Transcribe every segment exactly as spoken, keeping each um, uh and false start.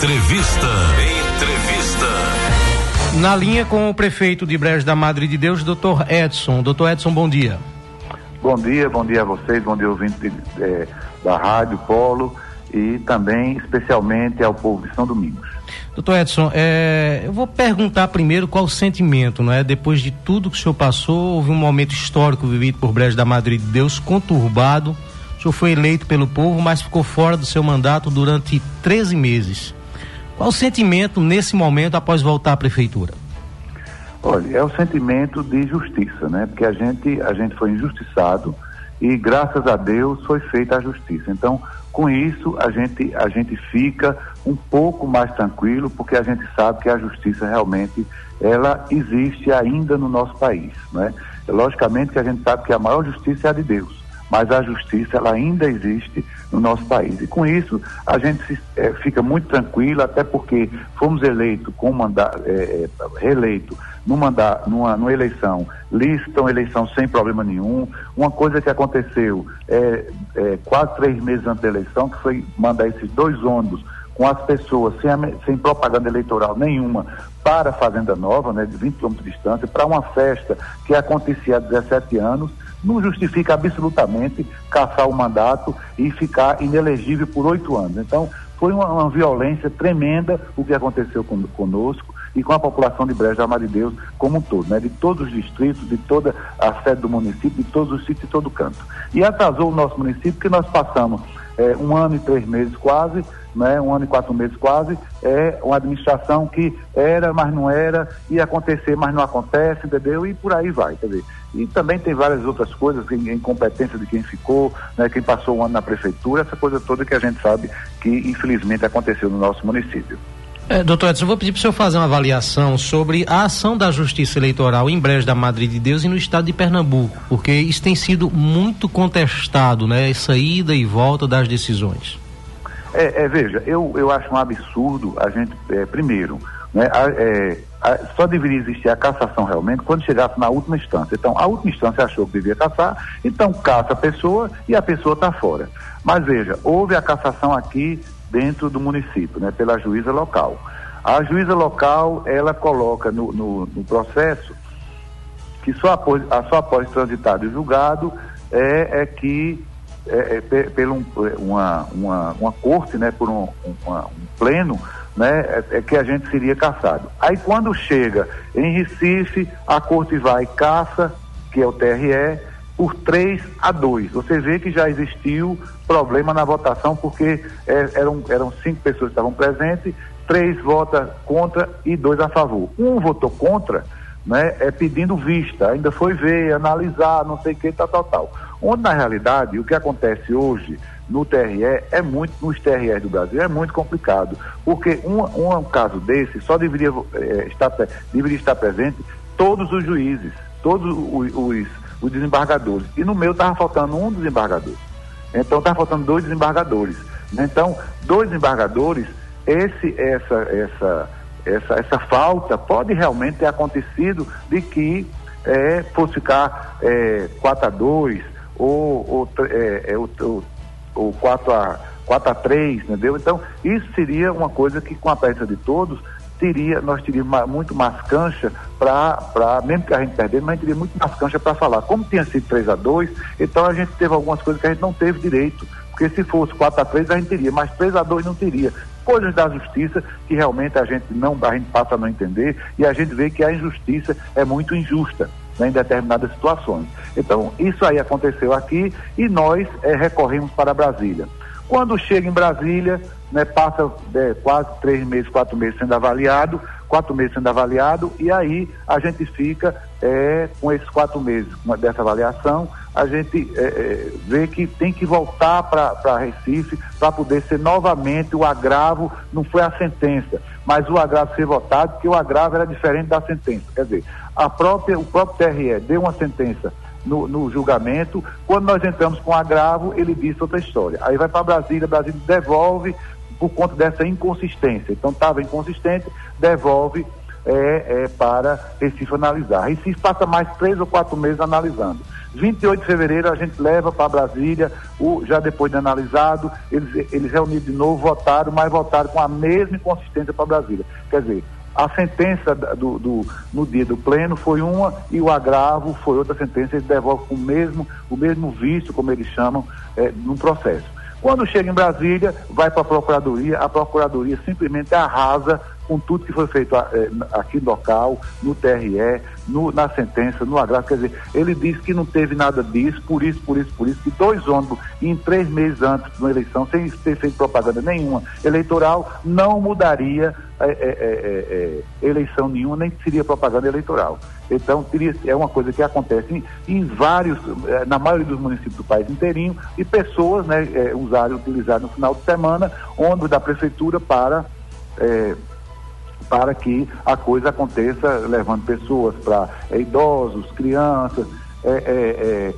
Entrevista. Entrevista. Na linha com o prefeito de Brejo da Madre de Deus, doutor Edson. doutor Edson, bom dia. Bom dia, bom dia a vocês, bom dia ouvinte é, da Rádio Polo e também especialmente ao povo de São Domingos. doutor Edson, é, eu vou perguntar primeiro qual o sentimento, não é? Depois de tudo que o senhor passou, houve um momento histórico vivido por Brejo da Madre de Deus, conturbado. O senhor foi eleito pelo povo, mas ficou fora do seu mandato durante treze meses. Qual o sentimento nesse momento após voltar à prefeitura? Olha, é o sentimento de justiça, né? Porque a gente, a gente foi injustiçado e graças a Deus foi feita a justiça. Então, com isso, a gente, a gente fica um pouco mais tranquilo, porque a gente sabe que a justiça realmente, ela existe ainda no nosso país, né? Logicamente que a gente sabe que a maior justiça é a de Deus, mas a justiça, ela ainda existe no nosso país. E com isso, a gente se, é, fica muito tranquilo, até porque fomos eleitos com mandato, é, reeleito num mandato, numa, numa eleição lícita, uma eleição sem problema nenhum. Uma coisa que aconteceu é, é, quase três meses antes da eleição, que foi mandar esses dois ônibus com as pessoas sem, sem propaganda eleitoral nenhuma para a Fazenda Nova, né, de vinte quilômetros de distância, para uma festa que acontecia há dezessete anos, não justifica absolutamente caçar o mandato e ficar inelegível por oito anos. Então, foi uma, uma violência tremenda o que aconteceu com, conosco e com a população de Brejo da Madre de Deus como um todo, né? De todos os distritos, de toda a sede do município, de todos os sítios, de todo canto. E atrasou o nosso município, porque nós passamos é, um ano e três meses quase, né? um ano e quatro meses quase, é uma administração que era, mas não era, ia acontecer, mas não acontece, entendeu? E por aí vai, quer dizer. E também tem várias outras coisas, incompetência de quem ficou, né? Quem passou um ano na prefeitura, essa coisa toda que a gente sabe que infelizmente aconteceu no nosso município. É, doutor Edson, eu vou pedir para o senhor fazer uma avaliação sobre a ação da Justiça Eleitoral em Brejo da Madre de Deus e no estado de Pernambuco, porque isso tem sido muito contestado, né? Essa ida e volta das decisões. É, é, veja, eu, eu acho um absurdo a gente, é, primeiro, né, a, é, a, só deveria existir a cassação realmente quando chegasse na última instância. Então, a última instância achou que devia cassar, então caça a pessoa e a pessoa está fora. Mas veja, houve a cassação aqui dentro do município, né, pela juíza local. A juíza local, ela coloca no, no, no processo que só após, só após transitado e julgado é, é que É, é, pela um, uma, uma, uma corte, né, por um, uma, um pleno, né, é, é que a gente seria cassado. Aí quando chega em Recife, a corte vai e caça, que é o T R E, por três a dois. Você vê que já existiu problema na votação, porque é, eram, eram cinco pessoas que estavam presentes, três votam contra e dois a favor. Um votou contra, né, é pedindo vista, ainda foi ver, analisar, não sei o que, tal, tal, tal. Onde, na realidade, o que acontece hoje no T R E é muito, nos T R Es do Brasil, é muito complicado, porque um, um caso desse só deveria, é, estar, deveria estar presente todos os juízes, todos os, os, os desembargadores, e no meu estava faltando um desembargador, então estava faltando dois desembargadores, então, dois desembargadores, esse, essa, essa, essa, essa falta pode realmente ter acontecido de que é, fosse ficar é, quatro a dois, ou, ou, é, é, ou, ou quatro a três, entendeu? Então, isso seria uma coisa que, com a presença de todos, teria, nós teríamos muito mais cancha para, mesmo que a gente perdesse, mas a gente teria muito mais cancha para falar. Como tinha sido três a dois, então a gente teve algumas coisas que a gente não teve direito, porque se fosse quatro a três a gente teria, mas três a dois não teria. Coisas da justiça que realmente a gente não, a gente passa a não entender, e a gente vê que a injustiça é muito injusta, né, em determinadas situações. Então, isso aí aconteceu aqui e nós é, recorremos para Brasília. Quando chega em Brasília, né, passa é, quase três meses, quatro meses sendo avaliado, quatro meses sendo avaliado, e aí a gente fica é, com esses quatro meses uma, dessa avaliação, a gente é, é, vê que tem que voltar para Recife para poder ser novamente o agravo, não foi a sentença, mas o agravo ser votado, porque o agravo era diferente da sentença. Quer dizer, a própria, o próprio T R E deu uma sentença no, no julgamento, quando nós entramos com agravo, ele disse outra história. Aí vai para Brasília, Brasília devolve por conta dessa inconsistência. Então estava inconsistente, devolve é, é, para Recife analisar. Recife passa mais três ou quatro meses analisando. vinte e oito de fevereiro a gente leva para Brasília, o, já depois de analisado, eles, eles reuniram de novo, votaram, mas votaram com a mesma inconsistência para Brasília. Quer dizer, a sentença do, do, no dia do pleno foi uma e o agravo foi outra sentença, eles devolvem com o mesmo, o mesmo vício, como eles chamam, é, no processo. Quando chega em Brasília, vai para a Procuradoria, a Procuradoria simplesmente arrasa com tudo que foi feito é, aqui no local, no T R E, no, na sentença, no agravo. Quer dizer, ele disse que não teve nada disso, por isso, por isso, por isso, que dois ônibus em três meses antes de uma eleição, sem ter feito propaganda nenhuma eleitoral, não mudaria é, é, é, é, eleição nenhuma, nem seria propaganda eleitoral. Então, teria, é uma coisa que acontece em, em vários, é, na maioria dos municípios do país inteirinho, e pessoas, né, é, usaram, utilizaram no final de semana ônibus da prefeitura para... É, para que a coisa aconteça, levando pessoas para é, idosos, crianças, é, é,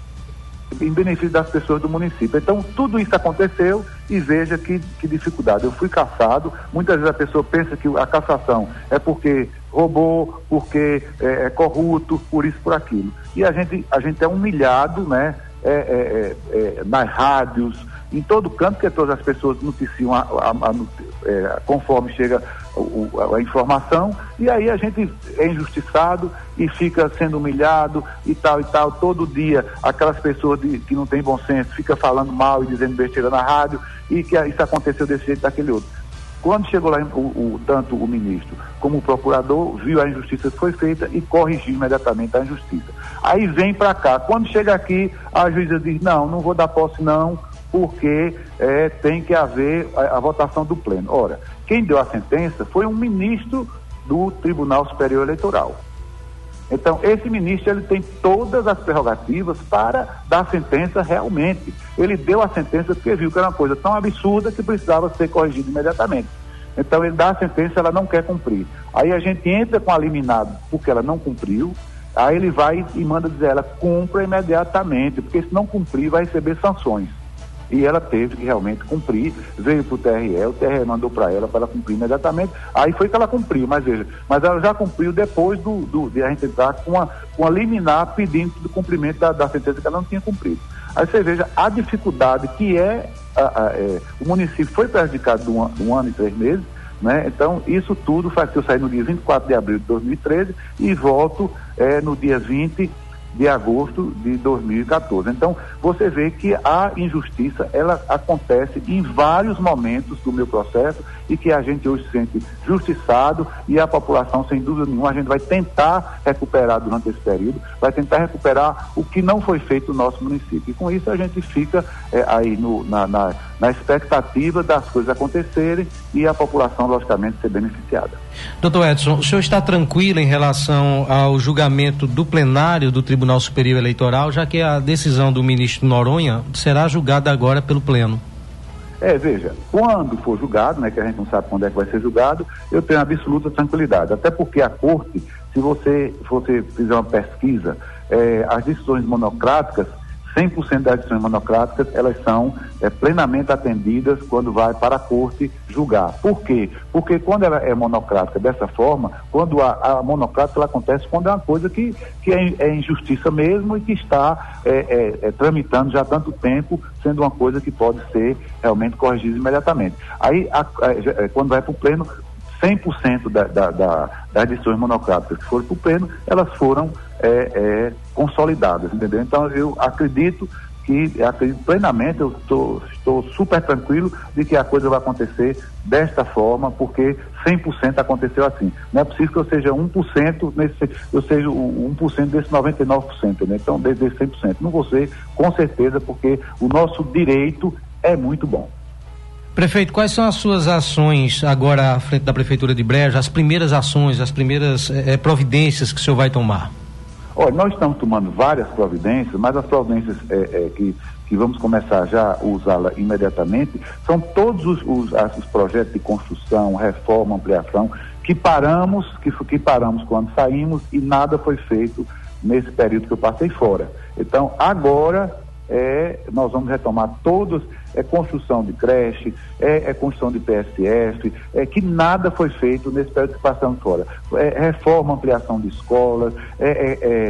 é, em benefício das pessoas do município. Então, tudo isso aconteceu e veja que, que dificuldade. Eu fui cassado, muitas vezes a pessoa pensa que a cassação é porque roubou, porque é, é corrupto, por isso, por aquilo. E a gente, a gente é humilhado, né, é, é, é, nas rádios, em todo canto, porque todas as pessoas noticiam a, a, a, é, conforme chega o, a, a informação, e aí a gente é injustiçado e fica sendo humilhado e tal e tal. Todo dia aquelas pessoas de, que não têm bom senso ficam falando mal e dizendo besteira na rádio, e que isso aconteceu desse jeito, daquele outro. Quando chegou lá, o, o, tanto o ministro como o procurador viu a injustiça que foi feita e corrigiu imediatamente a injustiça. Aí vem para cá. Quando chega aqui, a juíza diz, não, não vou dar posse não, porque é, tem que haver a, a votação do pleno. Ora, quem deu a sentença foi um ministro do Tribunal Superior Eleitoral. Então, esse ministro, ele tem todas as prerrogativas para dar sentença realmente. Ele deu a sentença porque viu que era uma coisa tão absurda que precisava ser corrigida imediatamente. Então, ele dá a sentença, ela não quer cumprir. Aí a gente entra com a liminar porque ela não cumpriu, aí ele vai e manda dizer, ela cumpra imediatamente, porque se não cumprir vai receber sanções. E ela teve que realmente cumprir, veio para o T R E, o T R E mandou para ela para ela cumprir imediatamente, aí foi que ela cumpriu, mas veja, mas ela já cumpriu depois do, do, de a gente entrar com a, com a liminar pedindo do cumprimento da, da sentença que ela não tinha cumprido. Aí você veja a dificuldade que é, a, a, é o município foi prejudicado de um, um ano e três meses, né? Então isso tudo faz que eu saí no dia vinte e quatro de abril de dois mil e treze e volto é, no dia vinte de agosto de dois mil e quatorze. Então, você vê que a injustiça, ela acontece em vários momentos do meu processo e que a gente hoje se sente justiçado e a população, sem dúvida nenhuma, a gente vai tentar recuperar durante esse período, vai tentar recuperar o que não foi feito no nosso município. E com isso a gente fica é, aí no, na, na, na expectativa das coisas acontecerem e a população, logicamente, ser beneficiada. Doutor Edson, o senhor está tranquilo em relação ao julgamento do plenário do Tribunal Superior Eleitoral, já que a decisão do ministro Noronha será julgada agora pelo pleno? É, veja, quando for julgado, né, que a gente não sabe quando é que vai ser julgado, eu tenho absoluta tranquilidade, até porque a Corte, se você, se você fizer uma pesquisa, é, as decisões monocráticas, cem por cento das decisões monocráticas, elas são é, plenamente atendidas quando vai para a Corte julgar. Por quê? Porque quando ela é monocrática dessa forma, quando a, a monocrática ela acontece quando é uma coisa que, que é, é injustiça mesmo e que está é, é, é, tramitando já há tanto tempo, sendo uma coisa que pode ser realmente corrigida imediatamente. Aí, a, a, quando vai para o pleno, cem por cento da, da, da, das decisões monocráticas que foram para o pleno, elas foram é, é, consolidadas, entendeu? Então eu acredito que, acredito plenamente, eu tô, estou super tranquilo de que a coisa vai acontecer desta forma, porque cem por cento aconteceu assim. Não é possível que eu seja um por cento, nesse, eu seja o um por cento desse noventa e nove por cento, né? Então desse cem por cento. Não vou ser, com certeza, porque o nosso direito é muito bom. Prefeito, quais são as suas ações agora à frente da Prefeitura de Brejo, as primeiras ações, as primeiras eh, providências que o senhor vai tomar? Olha, nós estamos tomando várias providências, mas as providências é, é, que, que vamos começar já a usá-la imediatamente são todos os, os, os projetos de construção, reforma, ampliação, que paramos, que, que paramos quando saímos e nada foi feito nesse período que eu passei fora. Então, agora... É, nós vamos retomar todos, é construção de creche, é, é construção de P S F, é que nada foi feito nesse período que passamos fora. É, reforma, ampliação de escolas, é, é, é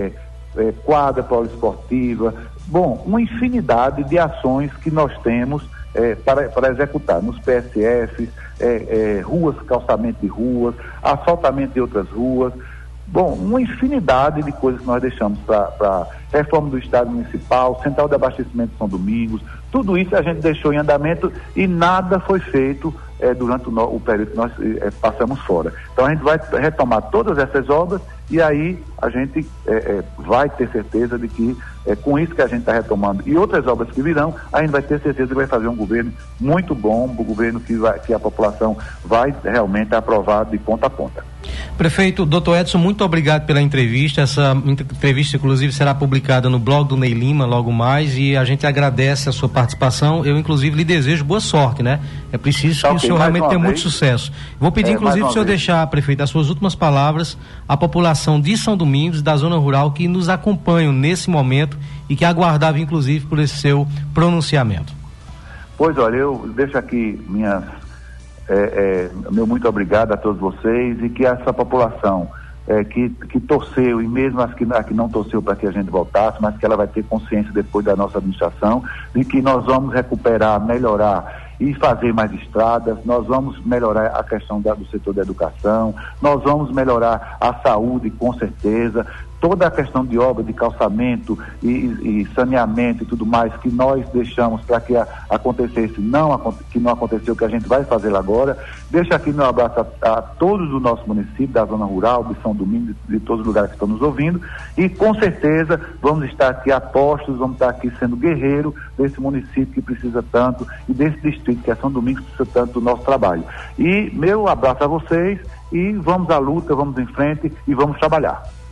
é, quadra poliesportiva, bom, uma infinidade de ações que nós temos é, para, para executar nos P S Fs, é, é, ruas, calçamento de ruas, asfaltamento de outras ruas, bom, uma infinidade de coisas que nós deixamos para reforma do Estado Municipal, Central de Abastecimento de São Domingos, tudo isso a gente deixou em andamento e nada foi feito é, durante o, no, o período que nós é, passamos fora. Então a gente vai retomar todas essas obras e aí a gente é, é, vai ter certeza de que é, com isso que a gente está retomando e outras obras que virão, a gente vai ter certeza que vai fazer um governo muito bom, um governo que, vai, que a população vai realmente aprovar de ponta a ponta. Prefeito, doutor Edson, muito obrigado pela entrevista. Essa entrevista, inclusive, será publicada no blog do Ney Lima logo mais e a gente agradece a sua participação. Eu, inclusive, lhe desejo boa sorte, né? É preciso que okay, o senhor realmente tenha muito sucesso. Vou pedir, é, inclusive, para o senhor vez. deixar, prefeito, as suas últimas palavras à população de São Domingos, da zona rural, que nos acompanham nesse momento e que aguardava, inclusive, por esse seu pronunciamento. Pois, olha, eu deixo aqui minhas... É, é, meu muito obrigado a todos vocês e que essa população é, que, que torceu e mesmo as que, a que não torceu para que a gente voltasse, mas que ela vai ter consciência depois da nossa administração de que nós vamos recuperar, melhorar e fazer mais estradas, nós vamos melhorar a questão da, do setor da educação, nós vamos melhorar a saúde com certeza, toda a questão de obra, de calçamento e, e saneamento e tudo mais que nós deixamos para que a, acontecesse, não, que não aconteceu, que a gente vai fazer agora. Deixo aqui meu abraço a, a todos do nosso município, da zona rural, de São Domingos, de, de todos os lugares que estão nos ouvindo e com certeza vamos estar aqui apostos, vamos estar aqui sendo guerreiro desse município que precisa tanto e desse distrito que é São Domingos que precisa tanto do nosso trabalho. E meu abraço a vocês e vamos à luta, vamos em frente e vamos trabalhar.